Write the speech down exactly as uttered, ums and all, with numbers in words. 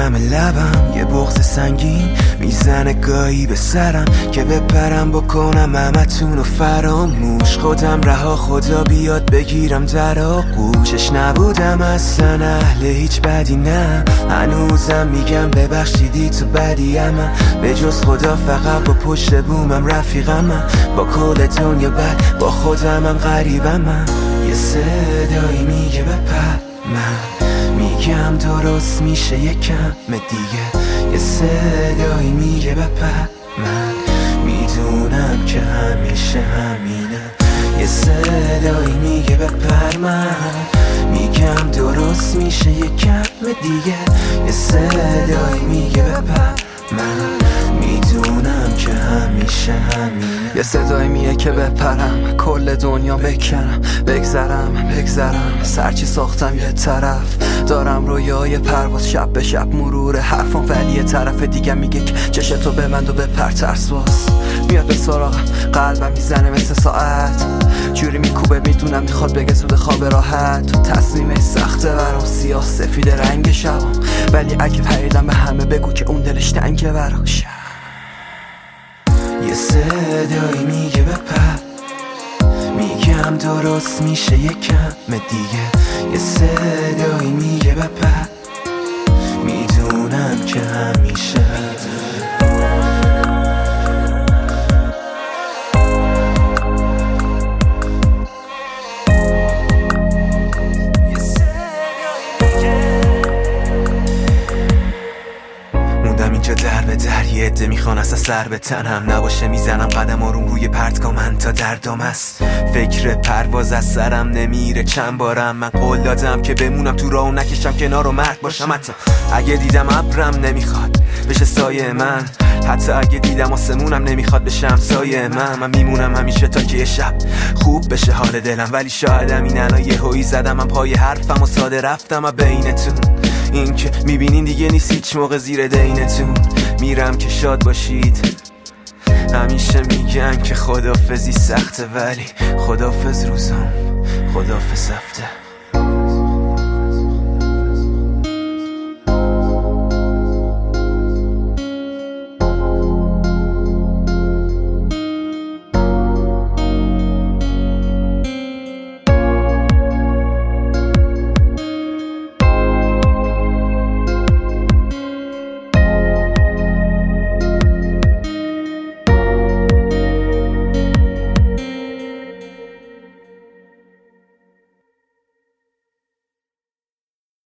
دم لبم یه بغض سنگین میزنه گاهی به سرم که بپرم بکنم همتون و فراموش. خودم رها خدا بیاد بگیرم در آغوشش. نبودم اصلا اهل هیچ بدی نه، هنوزم میگم ببخشیدی تو بدیم. به جز خدا فقط با پشت بومم رفیقم، با کل دنیا بد با خودمم غریبم. یه صدایی میگه بپر، من میگم درست میشه یکم دیگه. یه صدایی میگه بپر، من میدونم که همیشه همینه. یه صدایی میگه بپر، من میگم درست میشه یکم دیگه. یه صدایی میگه بپر، من میدونم که همیشه همینه. یه صدایی میگه که بپرم، کل دنیا بکنم، بگذرم بگذرم سرچی ساختم یه طرف. دارم رویای پرواز شب به شب مرور حرفم، ولی یه طرف دیگه میگه که چشتو ببند و بپر ترس باز. میاد به سراغم، قلبم میزنه مثل ساعت، جوری میکوبه میدونم میخواد بگه زود خواب راحت. تو تصمیمش سخته برام، سیاه سفید رنگ شبم، ولی اگه پریدم به همه بگو که اون دلش تنگه براش. یه صدایی میگه بپر، میگم درست میشه یکم دیگه. یه صدایی میگه بپر، میدونم که همیشه اینجا در به در. یه عده میخوان اصلا سر به تنم نباشه، میزنم قدم آروم روی پرتگاه من تا دردام است. فکر پرواز از سرم نمیره چند بارم، من قول دادم که بمونم تو راه و نکشم کنار و مرد باشم. حتی اگه دیدم ابرم نمیخواد بشه سایه من، حتی اگه دیدم آسمونم نمیخواد بشم سایه من. من میمونم همیشه تا که یه شب خوب بشه حال دلم، ولی شاید همین الان یه هویی زدم من پای حرفم و ساده رفتم و بینتون. این که میبینین دیگه نیست هیچ موقع زیر دینتون. میرم که شاد باشید، همیشه میگن که خدافزی سخته، ولی خدافز روزم خدافز هفته.